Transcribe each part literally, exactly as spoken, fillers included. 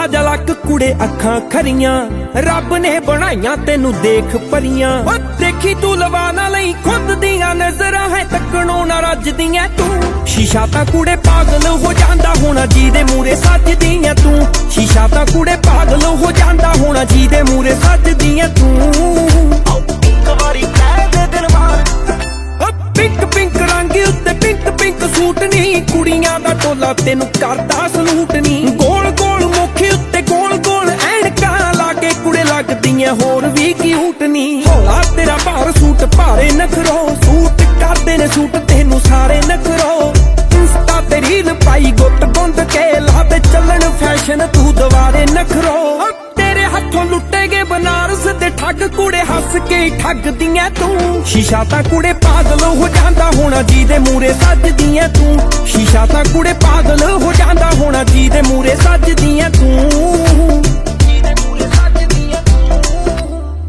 ਤਾਜਾ ਲੱਕ ਕੁੜੇ ਅੱਖਾਂ ਖਰੀਆਂ ਰੱਬ ਨੇ ਬਣਾਈਆਂ ਤੈਨੂੰ ਦੇਖ ਪਰੀਆਂ। ਓ ਦੇਖੀ ਤੂੰ ਲਵਾ ਨਾ ਲਈ ਖੁਦ ਦੀਆਂ ਨਜ਼ਰਾਂ ਹੈ ਤੱਕਣੋਂ ਨਾ ਰੱਜਦੀਆਂ ਤੂੰ। ਸ਼ੀਸ਼ਾ ਤਾਂ ਕੁੜੇ ਪਾਗਲ ਹੋ ਜਾਂਦਾ ਹੋਣਾ ਜਿਹਦੇ ਮੂਰੇ ਸੱਜਦੀਆਂ ਤੂੰ। ਸ਼ੀਸ਼ਾ ਤਾਂ ਕੁੜੇ ਪਾਗਲ ਹੋ ਜਾਂਦਾ ਹੋਣਾ ਜਿਹਦੇ ਮੂਰੇ ਸੱਜਦੀਆਂ ਤੂੰ। ਇੱਕ ਵਾਰੀ ਕਹਿ ਦੇ ਦਿਲ ਮਾਰ ਪਿੰਕ ਪਿੰਕ ਰੰਗ ਉੱਤੇ ਪਿੰਕ ਪਿੰਕ ਸੂਟ ਨੀ ਕੁੜੀਆਂ ਦਾ ਟੋਲਾ ਤੈਨੂੰ ਕਰਦਾ ਸਲੂਟ ਨੀ। ਗੋਲ ਗੋਲ ਮੁੱਖੀ ਉੱਤੇ ਗੋਲ ਗੋਲ ਐਨਕਾਂ ਲਾ ਕੇ ਕੁੜੇ ਲੱਗਦੀਆਂ ਹੋਰ ਵੀ ਕਿਊਟ ਨੀ। ਹੌਲਾ ਤੇਰਾ ਭਾਰ ਸੂਟ ਭਾਰੇ ਨਖਰੋ ਸੂਟ ਕਰਦੇ ਨੇ ਸੂਟ ਤੈਨੂੰ ਸਾਰੇ ਨਖਰੋ। ਇੰਸਟਾ ਤੇ ਰੀਲ ਪਾਈ ਗੁੱਟ ਗੁੰਦ ਕੇ ਲਾ ਤੇ ਚੱਲਣ ਫੈਸ਼ਨ ਤੂੰ ਦੁਬਾਰੇ ਨਖਰੋ। ਤੇਰੇ ਹੱਥੋਂ ਲੁੱਟੇ ਗਏ ਬਨਾਰਸ ਦੇ ਠੱਗ ਕੁੜੇ ਹੱਸ ਕੇ ਠੱਗਦੀਆਂ ਤੂੰ। ਸ਼ੀਸ਼ਾ ਤਾਂ ਕੁੜੇ ਪਾਗਲ ਹੋ ਜਾਂਦਾ ਹੋਣਾ ਜਿਹਦੇ ਮੂਰੇ ਸੱਜਦੀਆਂ ਤੂੰ। ਸ਼ੀਸ਼ਾ ਤਾਂ ਕੁੜੇ ਪਾਗਲ ਹੋ ਜਾਂਦਾ ਹੋਣਾ ਜਿਹਦੇ ਮੂਰੇ ਸੱਜਦੀਆਂ ਤੂੰ। ਜਿਹਦੇ ਮੂਰੇ ਸੱਜਦੀਆਂ ਤੂੰ।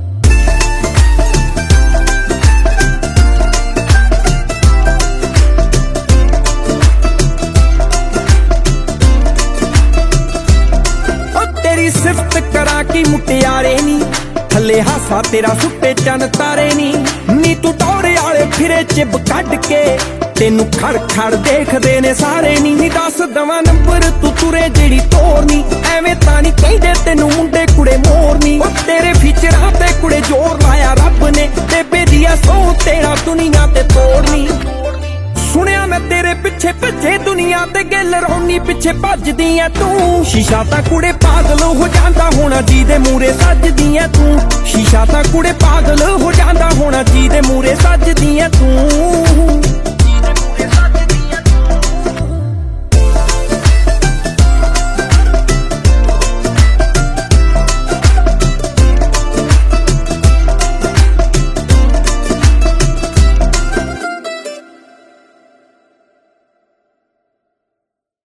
ਤੇਰੀ ਸਿਫਤ ਕਰਾਂ ਕੀ ਮੁਟਿਆਰੇ ਨੀ ਥੱਲੇ ਹਾਸਾ ਤੇਰਾ ਸੁੱਟੇ ਚੰਨ ਤਾਰੇ ਨੀ। ਨੀ ਤੂੰ ਟੌਰੇ ਵਾਲੇ ਫਿਰੇ ਚਿਬ ਕੱਢ ਕੇ ਤੈਨੂੰ ਖੜ ਖੜ ਦੇਖਦੇ ਨੇ ਸਾਰੇ ਨੀ। ਨੀ ਦੱਸ ਦਵਾਂ ਨੰਬਰ ਤੂੰ ਤੁਰੇ ਜਿਹੜੀ ਤੋਰ ਨੀ ਐਵੇਂ ਤਾਂ ਨੀ ਕਹਿੰਦੇ ਤੈਨੂੰ ਮੁੰਡੇ ਕੁੜੇ ਮੋਰ ਨੀ। ਉਹ ਤੇਰੇ ਫੀਚਰਾਂ ਤੇ ਕੁੜੇ ਜ਼ੋਰ ਲਾਇਆ ਰੱਬ ਨੇ ਤੇ ਬੇਦੀਆ ਸੋ ਤੇਰਾ ਦੁਨੀਆ ਤੇ ਤੋੜਨੀ। ਸੁਣਿਆ ਮੈਂ ਤੇਰੇ ਪਿੱਛੇ ਭੱਜੇ ਦੁਨੀਆ ਤੇ ਗਿੱਲ ਰੌਣੀ ਪਿੱਛੇ ਭੱਜਦੀਆਂ ਤੂੰ। ਸ਼ੀਸ਼ਾ ਤਾਂ ਕੁੜੇ ਪਾਗਲ ਹੋ ਜਾਂਦਾ ਹੋਣਾ ਜਿਹਦੇ ਮੂਰੇ ਸੱਜਦੀਆਂ ਤੂੰ। ਸ਼ੀਸ਼ਾ ਤਾਂ ਕੁੜੇ ਪਾਗਲ ਹੋ ਜਾਂਦਾ ਹੋਣਾ ਜਿਹਦੇ ਮੂਰੇ ਸੱਜਦੀਆਂ ਤੂੰ।